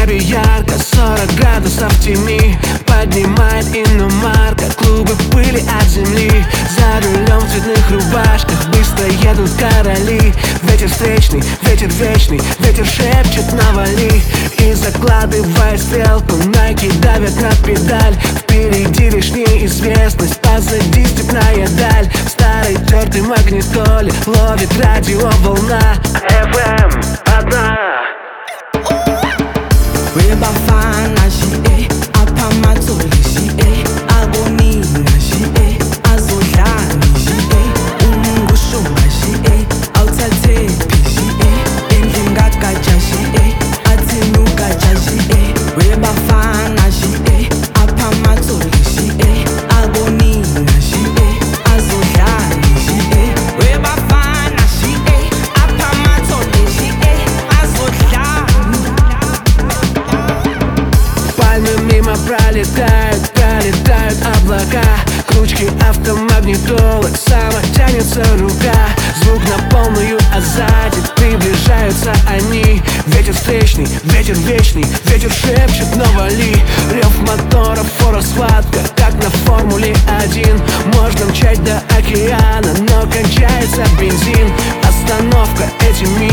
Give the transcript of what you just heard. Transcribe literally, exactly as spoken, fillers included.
небе ярко, сорок градусов в тени поднимает иномарка клубы пыли от земли. За рулем в цветных рубашках быстро едут короли. Ветер встречный, ветер вечный, ветер шепчет навали. И закладывая стрелку, Nike давят на педаль. Впереди лишь неизвестность, позади степная даль. В старой тертой магнитоле ловит радиоволна. эф эм одна. Weba fana shi e apha mathole shi e abonina shi e azodlani shi e umngushuba shi e awuthathephi shi e endlini kagatsha shi e athini ugatsha shi e weba fana shi e apha mathole shi e abonina shi e azodlani shi e weba fana shi e apha mathole shi e azodlani. Пальмы мимо пролетают, пролетают облака. К ручке автомагнитолы сама тянется рука. Звук на полную, а сзади приближаются они. Ветер встречный, ветер вечный, ветер шепчет навали. Рев моторов, фора схватка, как на формуле один. Можно мчать до океана, но кончается бензин. Остановка, эти мили